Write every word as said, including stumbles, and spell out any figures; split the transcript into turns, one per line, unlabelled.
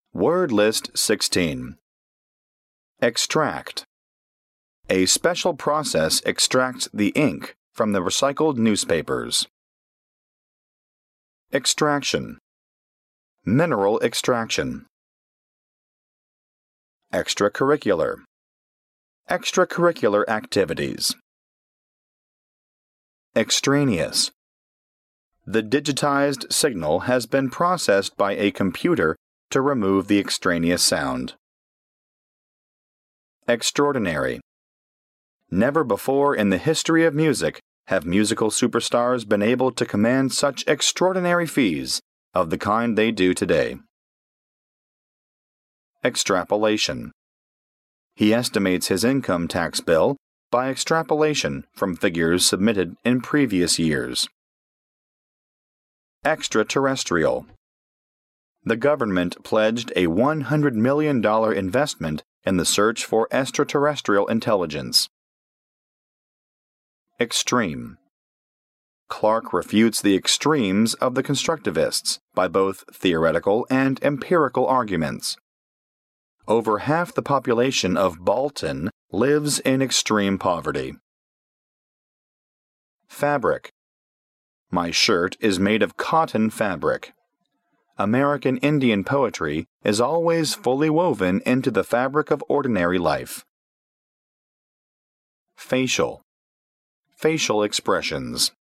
Word list sixteen. Extract. A special process extracts the ink from the recycled newspapers. Extraction. Mineral extraction. Extracurricular. Extracurricular activities. Extraneous. The digitized signal has been processed by a computer to remove the extraneous sound. Extraordinary. Never before in the history of music have musical superstars been able to command such extraordinary fees of the kind they do today. Extrapolation. He estimates his income tax bill by extrapolation from figures submitted in previous years. Extraterrestrial. The government pledged a one hundred million dollars investment in the search for extraterrestrial intelligence. Extreme. Clarke refutes the extremes of the constructivists by both theoretical and empirical arguments. Over half the population of Balton lives in extreme poverty. Fabric. My shirt is made of cotton fabric. American Indian poetry is always fully woven into the fabric of ordinary life. Facial. Facial expressions.